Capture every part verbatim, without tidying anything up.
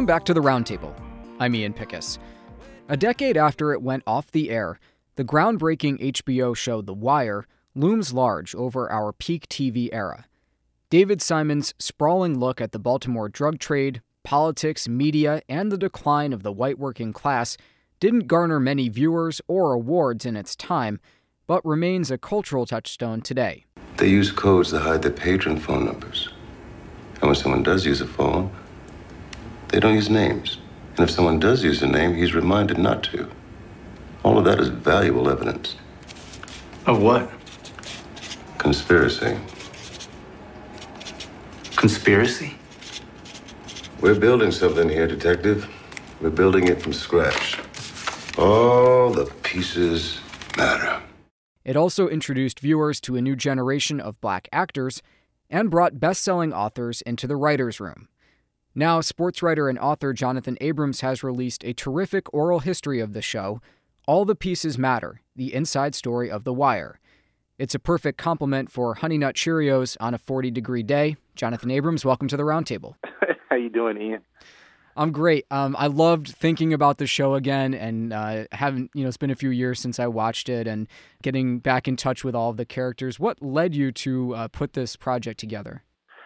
Welcome back to The Roundtable. I'm Ian Pickus. A decade after it went off the air, the groundbreaking H B O show The Wire looms large over our peak T V era. David Simon's sprawling look at the Baltimore drug trade, politics, media, and the decline of the white working class didn't garner many viewers or awards in its time, but remains a cultural touchstone today. They use codes to hide their patron phone numbers. And when someone does use a phone, they don't use names. And if someone does use a name, he's reminded not to. All of that is valuable evidence. Of what? Conspiracy. Conspiracy? We're building something here, Detective. We're building it from scratch. All the pieces matter. It also introduced viewers to a new generation of black actors and brought best-selling authors into the writer's room. Now, sports writer and author Jonathan Abrams has released a terrific oral history of the show, All the Pieces Matter, the inside story of The Wire. It's a perfect complement for Honey Nut Cheerios on a forty-degree day. Jonathan Abrams, welcome to The Roundtable. How you doing, Ian? I'm great. Um, I loved thinking about the show again, and uh, haven't, you know, it's been a few years since I watched it, and getting back in touch with all of the characters. What led you to uh, put this project together?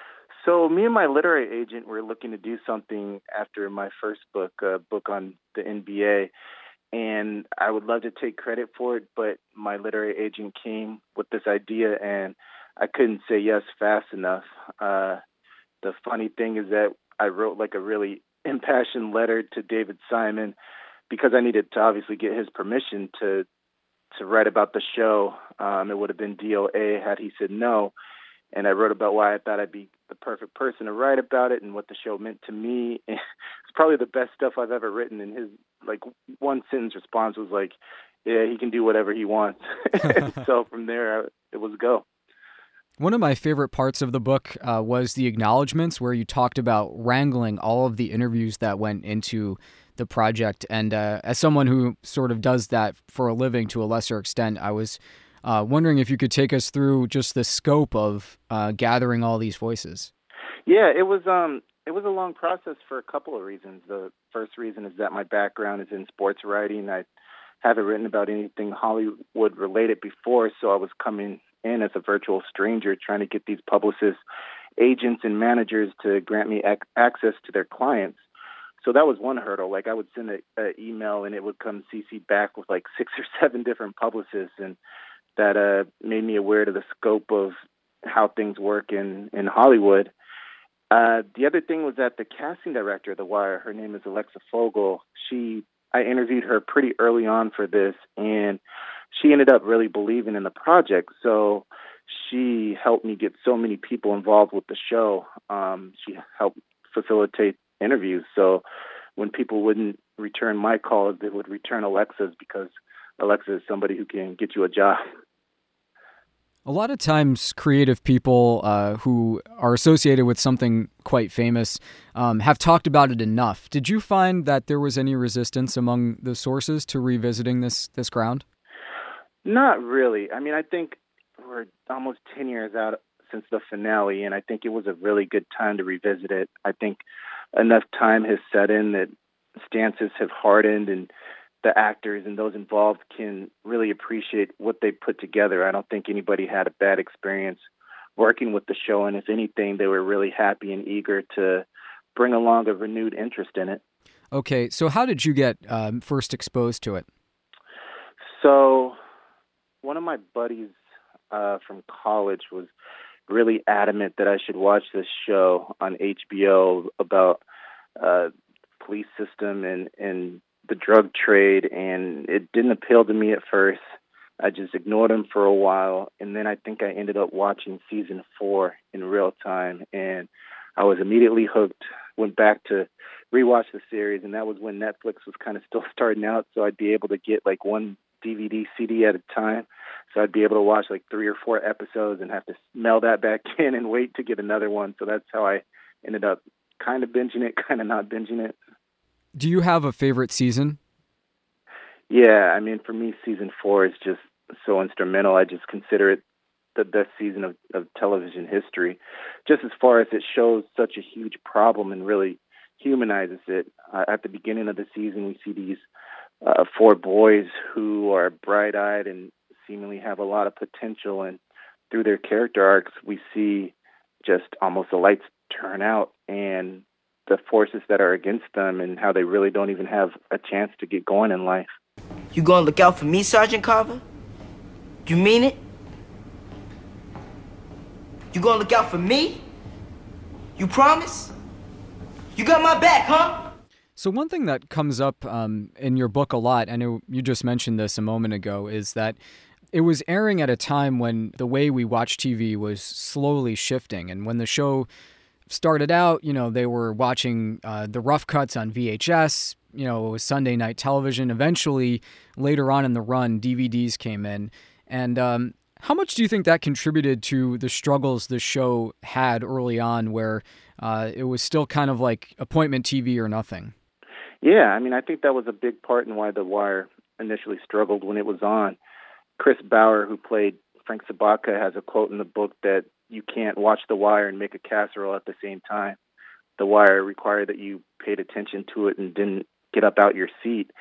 So me and my literary agent were looking to do something after my first book, a book on the N B A, and I would love to take credit for it, but my literary agent came with this idea, and I couldn't say yes fast enough. Uh, the funny thing is that I wrote like a really impassioned letter to David Simon because I needed to obviously get his permission to to write about the show. Um, it would have been D O A had he said no. And I wrote about why I thought I'd be the perfect person to write about it and what the show meant to me. It's probably the best stuff I've ever written. And his like one sentence response was like, "Yeah, he can do whatever he wants." So from there, it was go. One of my favorite parts of the book uh, was the acknowledgments, where you talked about wrangling all of the interviews that went into the project. And uh, as someone who sort of does that for a living to a lesser extent, I was uh, wondering if you could take us through just the scope of uh, gathering all these voices. Yeah, it was um, it was a long process for a couple of reasons. The first reason is that my background is in sports writing. I haven't written about anything Hollywood related before, so I was coming in as a virtual stranger trying to get these publicists, agents, and managers to grant me ac- access to their clients. So that was one hurdle. Like I would send an email and it would come C C back with like six or seven different publicists, and that uh, made me aware to the scope of how things work in, in Hollywood. Uh, the other thing was that the casting director of The Wire, her name is Alexa Fogel. She, I interviewed her pretty early on for this, and she ended up really believing in the project. So she helped me get so many people involved with the show. Um, she helped facilitate interviews. So when people wouldn't return my calls, they would return Alexa's, because Alexa is somebody who can get you a job. A lot of times creative people uh, who are associated with something quite famous um, have talked about it enough. Did you find that there was any resistance among the sources to revisiting this this ground? Not really. I mean, I think we're almost ten years out since the finale, and I think it was a really good time to revisit it. I think enough time has set in that stances have hardened, and the actors and those involved can really appreciate what they put together. I don't think anybody had a bad experience working with the show, and if anything, they were really happy and eager to bring along a renewed interest in it. Okay, so how did you get um, first exposed to it? So one of my buddies uh, from college was really adamant that I should watch this show on H B O about uh, police system and, and the drug trade, and it didn't appeal to me at first. I just ignored him for a while, and then I think I ended up watching season four in real time, and I was immediately hooked, went back to rewatch the series, and that was when Netflix was kind of still starting out, so I'd be able to get like one D V D, C D at a time, so I'd be able to watch like three or four episodes and have to mail that back in and wait to get another one, so that's how I ended up kind of binging it, kind of not binging it. Do you have a favorite season? Yeah, I mean, for me, season four is just so instrumental. I just consider it the best season of, of television history, just as far as it shows such a huge problem and really humanizes it. Uh, at the beginning of the season, we see these uh, four boys who are bright-eyed and seemingly have a lot of potential, and through their character arcs, we see just almost the lights turn out and the forces that are against them and how they really don't even have a chance to get going in life. You gonna look out for me, Sergeant Carver? You mean it? You gonna look out for me? You promise? You got my back, huh? So one thing that comes up um, in your book a lot, I know you just mentioned this a moment ago, is that it was airing at a time when the way we watch T V was slowly shifting. And when the show started out, you know, they were watching uh, the rough cuts on V H S, you know, it was Sunday night television. Eventually, later on in the run, D V Ds came in. And um, how much do you think that contributed to the struggles the show had early on, where uh, it was still kind of like appointment T V or nothing? Yeah, I mean, I think that was a big part in why The Wire initially struggled when it was on. Chris Bauer, who played Frank Sabaka, has a quote in the book that you can't watch The Wire and make a casserole at the same time. The Wire required that you paid attention to it and didn't get up out your seat.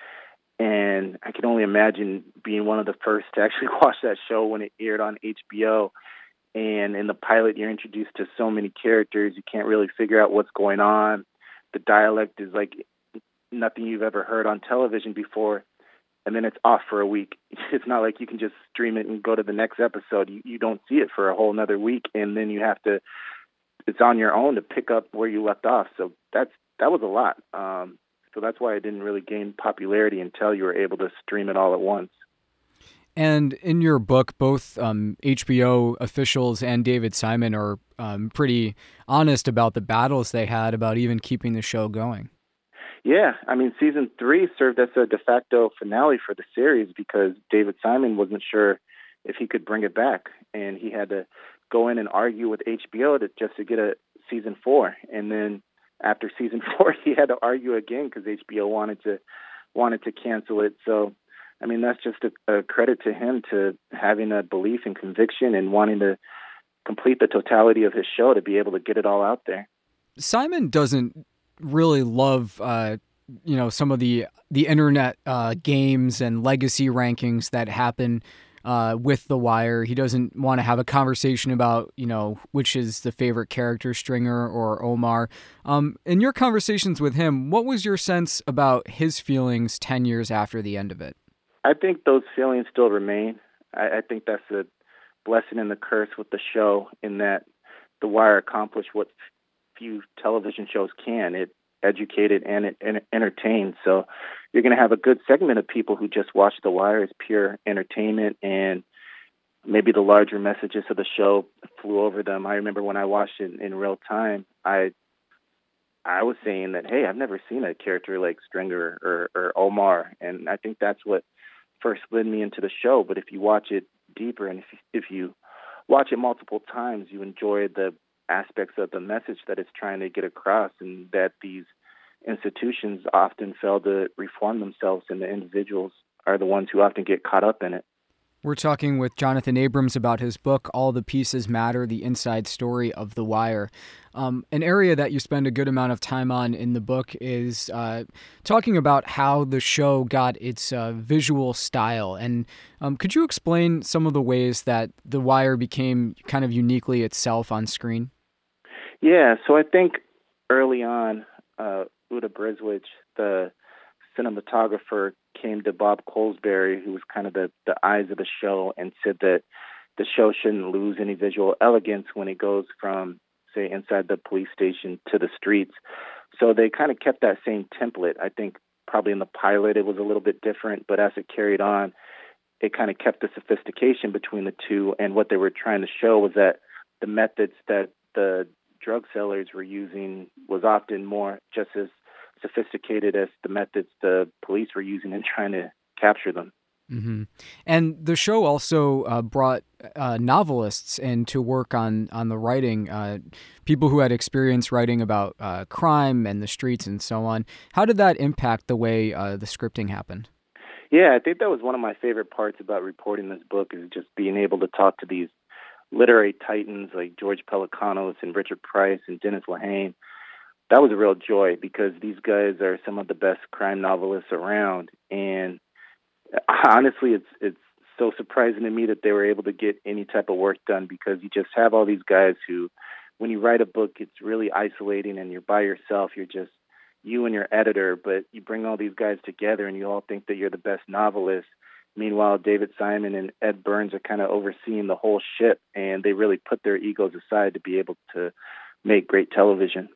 And I can only imagine being one of the first to actually watch that show when it aired on H B O. And in the pilot, you're introduced to so many characters, you can't really figure out what's going on. The dialect is like nothing you've ever heard on television before. And then it's off for a week. It's not like you can just stream it and go to the next episode. You, you don't see it for a whole another week, and then you have to, it's on your own to pick up where you left off. So that's that was a lot. Um, so that's why it didn't really gain popularity until you were able to stream it all at once. And in your book, both um, H B O officials and David Simon are um, pretty honest about the battles they had about even keeping the show going. Yeah, I mean, season three served as a de facto finale for the series because David Simon wasn't sure if he could bring it back, and he had to go in and argue with H B O to, just to get a season four. And then after season four, he had to argue again because H B O wanted to wanted to cancel it. So, I mean, that's just a, a credit to him to having a belief and conviction and wanting to complete the totality of his show to be able to get it all out there. Simon doesn't really love, uh, you know, some of the the internet uh, games and legacy rankings that happen uh, with The Wire. He doesn't want to have a conversation about, you know, which is the favorite character, Stringer or Omar. Um, in your conversations with him, what was your sense about his feelings ten years after the end of it? I think those feelings still remain. I, I think that's a blessing and the curse with the show in that The Wire accomplished what few television shows can. It educated and it and entertained. So you're going to have a good segment of people who just watch The Wire as pure entertainment, and maybe the larger messages of the show flew over them. I remember when I watched it in real time, I I was saying that, hey, I've never seen a character like Stringer or, or Omar, and I think that's what first led me into the show. But if you watch it deeper and if you, if you watch it multiple times, you enjoy the aspects of the message that it's trying to get across, and that these institutions often fail to reform themselves, and the individuals are the ones who often get caught up in it. We're talking with Jonathan Abrams about his book, All the Pieces Matter, The Inside Story of The Wire. Um, an area that you spend a good amount of time on in the book is uh, talking about how the show got its uh, visual style. And um, could you explain some of the ways that The Wire became kind of uniquely itself on screen? Yeah, so I think early on, uh, Uda Briswich, the cinematographer, came to Bob Colesbury, who was kind of the, the eyes of the show, and said that the show shouldn't lose any visual elegance when it goes from, say, inside the police station to the streets. So they kind of kept that same template. I think probably in the pilot it was a little bit different, but as it carried on, it kind of kept the sophistication between the two. And what they were trying to show was that the methods that the drug sellers were using was often more just as sophisticated as the methods the police were using in trying to capture them. Mm-hmm. And the show also uh, brought uh, novelists in to work on, on the writing, uh, people who had experience writing about uh, crime and the streets and so on. How did that impact the way uh, the scripting happened? Yeah, I think that was one of my favorite parts about reporting this book, is just being able to talk to these literary titans like George Pelecanos and Richard Price and Dennis Lehane, that was a real joy because these guys are some of the best crime novelists around. And honestly, it's it's so surprising to me that they were able to get any type of work done because you just have all these guys who, when you write a book, it's really isolating and you're by yourself. You're just you and your editor, but you bring all these guys together and you all think that you're the best novelist. Meanwhile, David Simon and Ed Burns are kind of overseeing the whole ship, and they really put their egos aside to be able to make great television.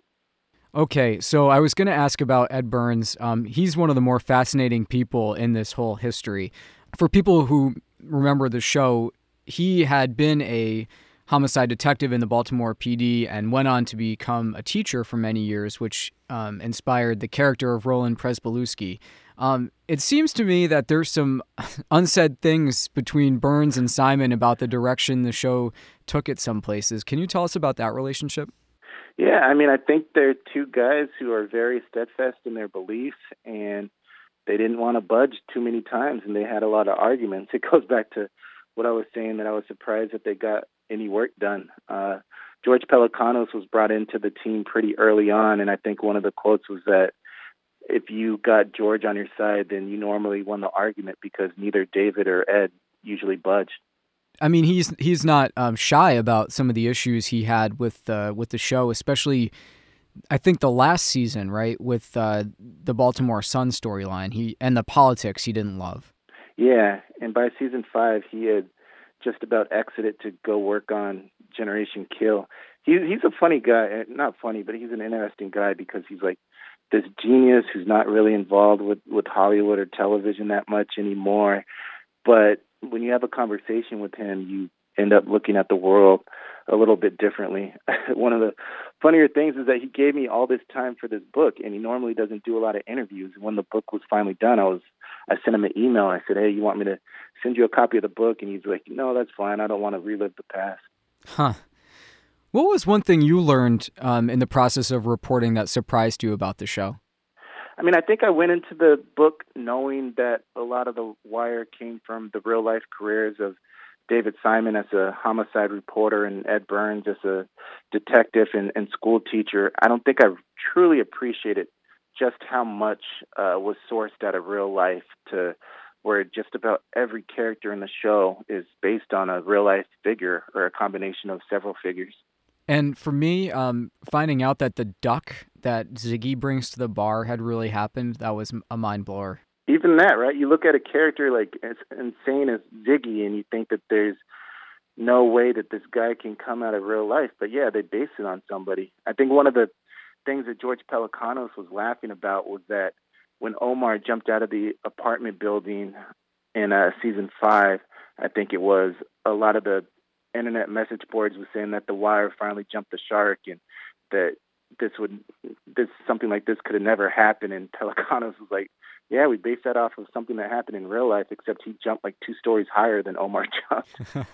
Okay, so I was going to ask about Ed Burns. Um, he's one of the more fascinating people in this whole history. For people who remember the show, he had been a homicide detective in the Baltimore P D and went on to become a teacher for many years, which um, inspired the character of Roland Pryzbylewski. Um, it seems to me that there's some unsaid things between Burns and Simon about the direction the show took it some places. Can you tell us about that relationship? Yeah, I mean, I think they're two guys who are very steadfast in their beliefs, and they didn't want to budge too many times, and they had a lot of arguments. It goes back to what I was saying, that I was surprised that they got any work done. Uh, George Pelecanos was brought into the team pretty early on, and I think one of the quotes was that if you got George on your side, then you normally won the argument because neither David or Ed usually budged. I mean, he's he's not um, shy about some of the issues he had with uh, with the show, especially I think the last season, right, with uh, the Baltimore Sun storyline, he and the politics he didn't love. Yeah, and by season five, he had just about exited to go work on Generation Kill. He, he's a funny guy, not funny, but he's an interesting guy because he's like this genius who's not really involved with, with Hollywood or television that much anymore. But when you have a conversation with him, you end up looking at the world a little bit differently. One of the funnier things is that he gave me all this time for this book, and he normally doesn't do a lot of interviews. When the book was finally done, I was I sent him an email. I said, hey, you want me to send you a copy of the book? And he's like, no, that's fine. I don't want to relive the past. Huh. What was one thing you learned um, in the process of reporting that surprised you about the show? I mean, I think I went into the book knowing that a lot of The Wire came from the real-life careers of David Simon as a homicide reporter and Ed Burns as a detective and, and school teacher. I don't think I truly appreciated just how much uh, was sourced out of real life, to where just about every character in the show is based on a real-life figure or a combination of several figures. And for me, um, finding out that the duck that Ziggy brings to the bar had really happened, that was a mind blower. Even that, right? You look at a character like as insane as Ziggy and you think that there's no way that this guy can come out of real life. But yeah, they base it on somebody. I think one of the things that George Pelecanos was laughing about was that when Omar jumped out of the apartment building in uh, season five, I think it was, a lot of the internet message boards were saying that The Wire finally jumped the shark and that this would, this something like this could have never happened. And Pelecanos was like, yeah, we based that off of something that happened in real life, except he jumped like two stories higher than Omar jumped.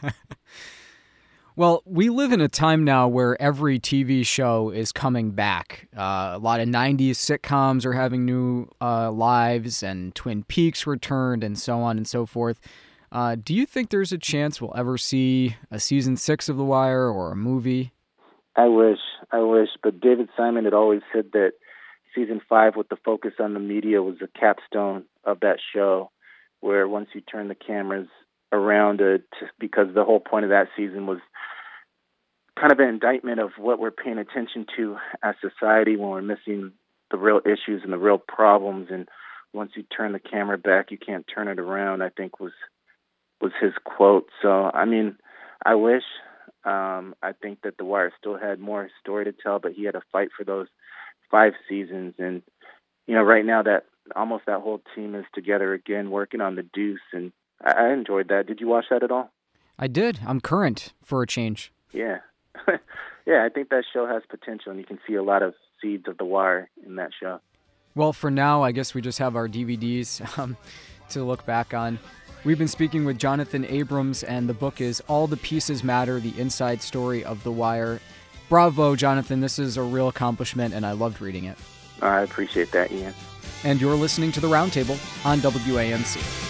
Well, we live in a time now where every T V show is coming back. Uh, a lot of nineties sitcoms are having new uh, lives, and Twin Peaks returned, and so on and so forth. Uh, do you think there's a chance we'll ever see a season six of The Wire or a movie? I wish, I wish. But David Simon had always said that season five, with the focus on the media, was the capstone of that show, where once you turn the cameras around it, because the whole point of that season was kind of an indictment of what we're paying attention to as society when we're missing the real issues and the real problems. And once you turn the camera back, you can't turn it around, I think was was his quote. So, I mean, I wish. Um, I think that The Wire still had more story to tell, but he had to fight for those five seasons. And, you know, right now that almost that whole team is together again working on The Deuce, and I, I enjoyed that. Did you watch that at all? I did. I'm current for a change. Yeah. Yeah, I think that show has potential, and you can see a lot of seeds of The Wire in that show. Well, for now, I guess we just have our D V Ds um, to look back on. We've been speaking with Jonathan Abrams, and the book is All the Pieces Matter, the Inside Story of The Wire. Bravo, Jonathan. This is a real accomplishment, and I loved reading it. I appreciate that, Ian. And you're listening to The Roundtable on W A M C.